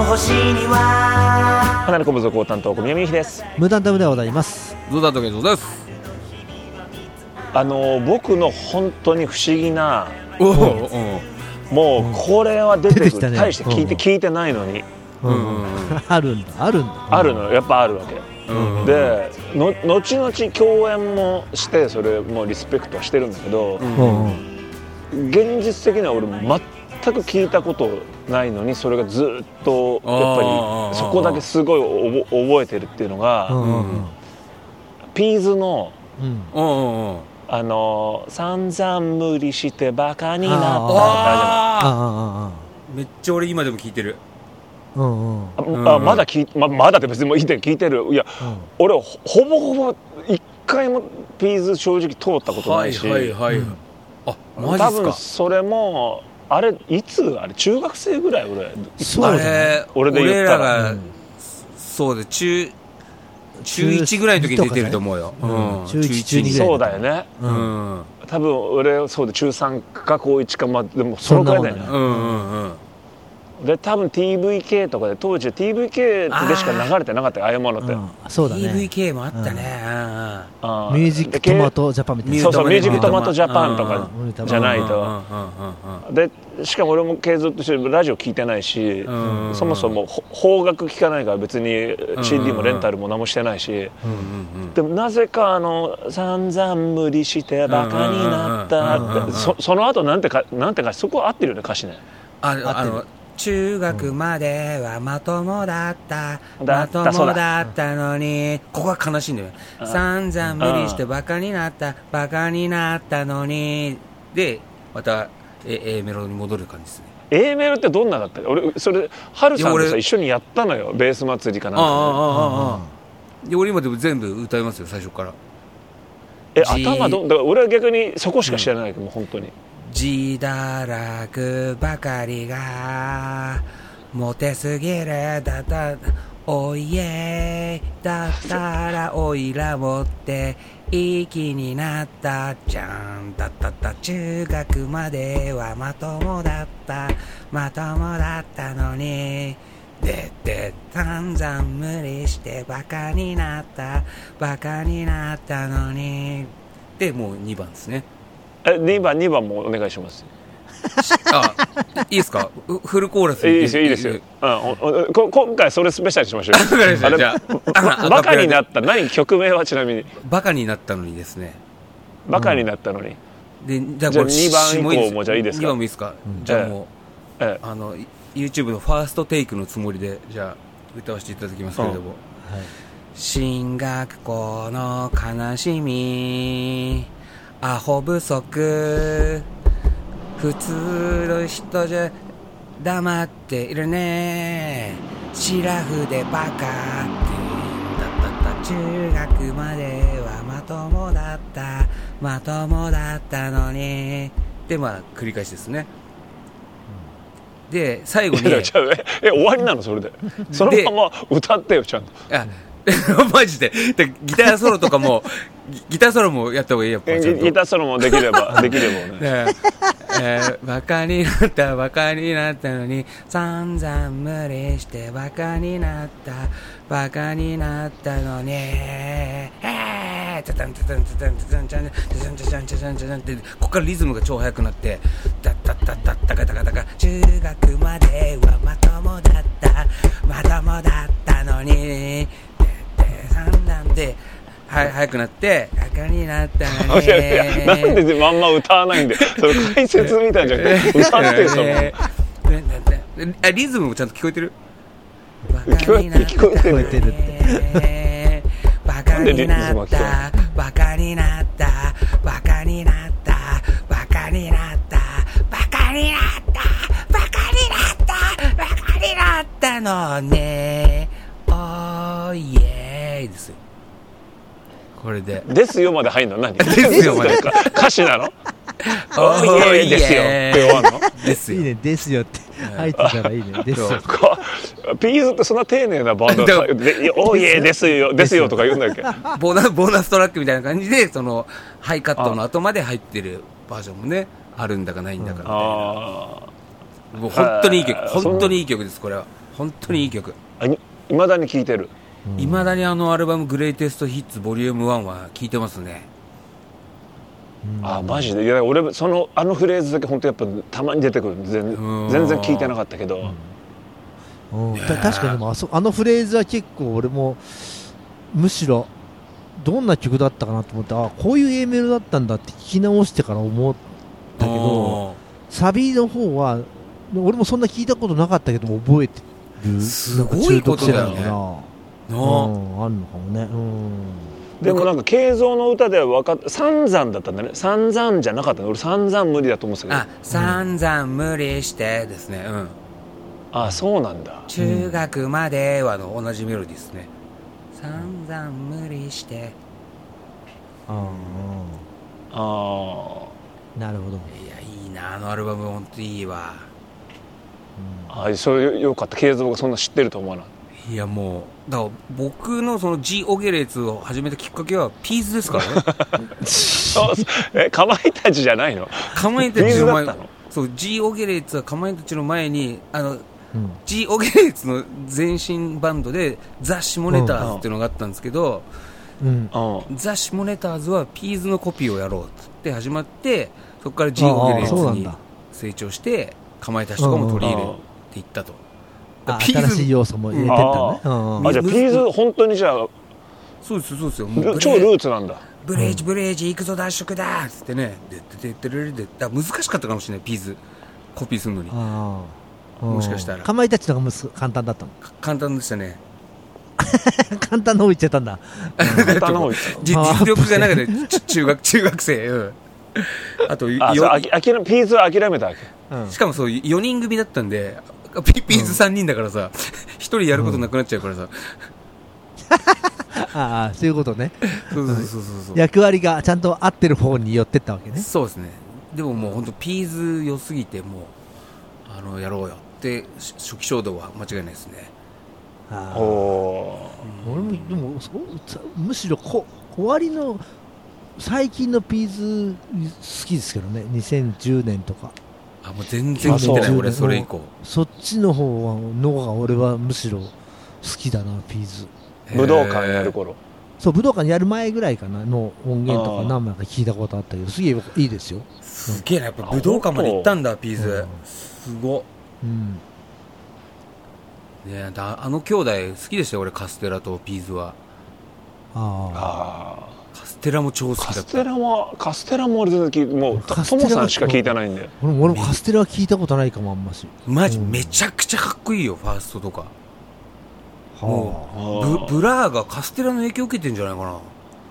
星には花の小部族担当小宮美希です。 無駄でございます。 ゾウだとけゾウです。 僕の本当に不思議な、もうこれは出てくる、大して聞いてないのに、 あるんだあるのやっぱあるわけ、で後々共演もしてそれもリスペクトはしてるんだけど、現実的には俺全く聞いたことないのにそれがずっとやっぱりそこだけすごい覚えてるっていうのが、ピーズの散々無理してバカになっためっちゃ俺今でも聞いてる。 まだって別にもう聞いてる。いや、俺ほぼほぼ一回もピーズ正直通ったことないし、多分それもあれいつあれ中学生ぐらい俺で言ったら、 そうで中1ぐらいの時に出てると思うよ。 中1中2ぐらいそうだよね。多分俺そうで中3か高1か、でもそのくらいだよね。で多分 TVK とかで当時 TVK でしか流れてなかったよ、ああいうものって。 そうだね。 TVK もあったね。 ミュージックトマトジャパンみたいな。 そうミュージックトマトジャパンとかじゃないと。でしかも俺も継続としてラジオ聞いてないし、そもそも邦楽聞かないから別に CD もレンタルも何もしてないし、でもなぜか散々無理してバカになったってその後なんてかそこ合ってるよね歌詞ね。 中学まではまともだったのに、ここは悲しいんだよ。散々無理してバカになったのに、でまた A メロに戻る感じですね。 A メロってどんなだったっけ？俺それ春さんとさ一緒にやったのよ、ベース祭りかなんかで。俺今でも全部歌いますよ最初から。 頭だから俺は逆にそこしか知らないけど、もう本当に自堕落ばかりがモテすぎるだったおいえだったらおいらもっていい気になったじゃんだったった中学まではまともだったのにで散々無理してバカになったのにでもう2番ですね。 2番もお願いします。 いいですか？フルコーラスいいですよ。今回それスペシャルにしましょう。 じゃあバカになった何曲名はちなみにバカになったのにですね。 バカになったのに。 じゃあ 2番以降もじゃあいいですか？ 2番もいいですか？じゃあもうYouTube のファーストテイクのつもりでじゃあ歌わせていただきますけれども、進学校の悲しみアホ不足普通の人じゃ黙っているねシラフでバカって中学まではまともだったのにで繰り返しですね。で最後に終わりなのそれでそのまま歌ってよちゃんと。 マジでギターソロとかもギターソロもやった方がいいやっぱギターソロもできればね。 バカになったのに散々無理してバカになったのにタタンタタンタタンタタンタタンタタンタタンタタンタタンってここからリズムが超速くなってタッタッタッタッタカタカタカ中学まではまともだったのに散々で早くなってバカになったのになんでまんま歌わないんでそれ解説みたいじゃなくて歌ってそのリズムもちゃんと聞こえてる？ 聞こえてるってバカになったのねおーイエーイですよ。これでですよまで入んの何？ ですよまで歌詞なの？ おーイエーイですよって終わんの？ ですよいいねですよって入ってたらいいねですよ。 ピーズってそんな丁寧なバンドでおーイエーイですよとか言うんだっけ？ ボーナストラックみたいな感じでそのハイカットの後まで入ってるバージョンもねあるんだかないんだかみたいな。もう本当にいい曲ですこれは。 本当にいい曲。 いまだに聴いてる。 いまだにアルバムグレイテストヒッツボリューム1は聴いてますね。 マジで。いや俺フレーズだけ本当やっぱたまに出てくる。全然聞いてなかったけど、 確かにでもあのフレーズは結構俺もむしろどんな曲だったかなと思ってこういう A メロだったんだって聞き直してから思ったけど、サビの方は俺もそんな聞いたことなかったけど覚えてる。 すごいことだよね。 あるのかもね。 でもなんか慶三の歌では分かった散々だったんだね。散々じゃなかったね。俺散々無理だと思ってたけど。 散々無理してですね。 そうなんだ。 中学までは同じメロディーですね。散々無理して。 なるほど。 いやいいな、アルバム本当いいわ。 それよかった。慶三がそんな知ってると思わない。 いやもうだから僕のその G オゲレツを始めたきっかけはピーズですからね。 かまいたちじゃないの？ かまいたちの前、そう G オゲレツはかまいたちの前にG オゲレツの前身バンドでザ・シモネターズっていうのがあったんですけど、ザ・シモネターズはピーズのコピーをやろうって始まって、そこから G オゲレツに成長してかまいたちとかも取り入れていったと。 新しい要素も入れてったね。 じゃあピーズ本当にじゃあそうですよ。 超ルーツなんだ。 ブレージ行くぞ脱色だっつってね、難しかったかもしれない。ピーズコピーするのにもしかしたらかまいたちのが簡単だったの？ 簡単でしたね。 簡単な方言っちゃったんだ。 実力がなくて中学生。あとピーズは諦めたわけ。 しかもそう4人組だったんで、ピーズ3人だからさ、1人やることなくなっちゃうからさ。 そういうことね。 そう役割がちゃんと合ってる方に寄ってったわけね。 そうですね。でももう本当ピーズ良すぎて、もうやろうよって初期衝動は間違いないですね。 俺もでもむしろ終わりの最近のピーズ好きですけどね。2010年とか。 もう全然聞いてない俺それ以降。 そっちの方が俺はむしろ好きだな、ピーズ。 武道館やる頃。 そう、武道館やる前ぐらいかなの音源とか何枚か聞いたことあったけど、すげえいいですよ。 すげえな、やっぱ武道館まで行ったんだピーズ。すご。ね、兄弟好きでしたよ俺、カステラとピーズは。カステラも超好きだった。 カステラも俺全然もうトモさんしか聞いてないんで。 俺もカステラは聞いたことないかも。あんましマジめちゃくちゃかっこいいよ、ファーストとか。もうブラーがカステラの影響を受けてんじゃないか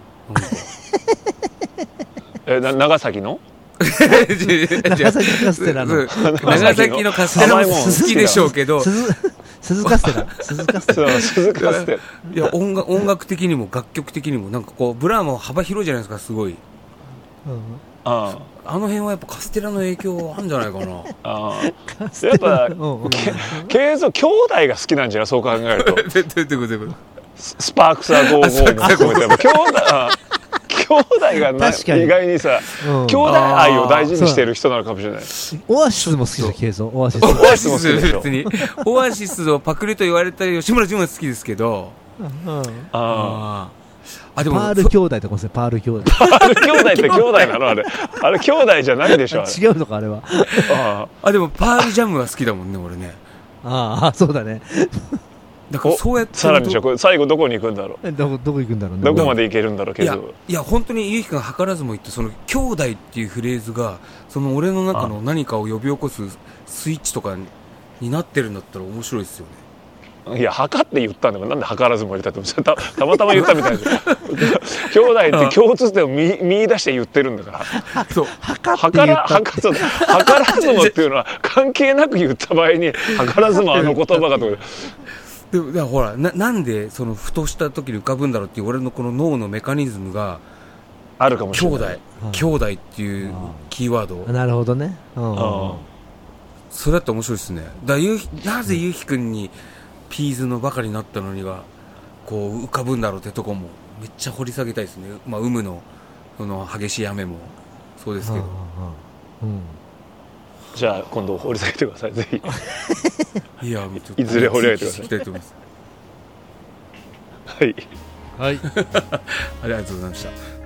な。 長崎の長崎カステラの長崎のカステラも好きでしょうけど、 鈴カステラいや音楽的にも楽曲的にもなんかこうブラーも幅広いじゃないですか、すごい。あの辺はやっぱカステラの影響あるんじゃないかな。 やっぱ慶三兄弟が好きなんじゃない？そう考えるとスパークサー55も含めてやっぱ兄弟が意外にさ、兄弟愛を大事にしてる人なのかもしれない。 オアシスも好きだ、慶三。オアシスも好きでしょ。 別にオアシスをパクリと言われた吉村淳は好きですけど、 でもパール兄弟とかですね。パール兄弟って兄弟なの？あれ兄弟じゃないでしょ。 違うのかあれは。 でもパールジャムは好きだもんね俺ね。 そうだね。 だからそうやってさらに最後どこに行くんだろう。 どこ行くんだろうね。 どこまで行けるんだろうけど。 いや本当にゆうきくんが図らずも言って、その兄弟っていうフレーズがその俺の中の何かを呼び起こすスイッチとかになってるんだったら面白いですよね。 いや測って言ったんだからなんで測らずも言ったってたまたま言ったみたいで兄弟って共通点を見出して言ってるんだから。そう測らずもっていうのは関係なく言った場合に測らずも言葉がとでもほらなんでそのふとした時に浮かぶんだろうっていう俺のこの脳のメカニズムがあるかもしれない。 兄弟っていうキーワード。 なるほどね。 それだって面白いですね。なぜゆうきくんにピーズのバカになったのにがこう浮かぶんだろうってとこもめっちゃ掘り下げたいですね。有無のその激しい雨もそうですけど。 じゃあ今度掘り下げてください、ぜひ。 いや、もうちょっといずれ掘り上げてください。 聞きたいと思います。 はい。 はいありがとうございました。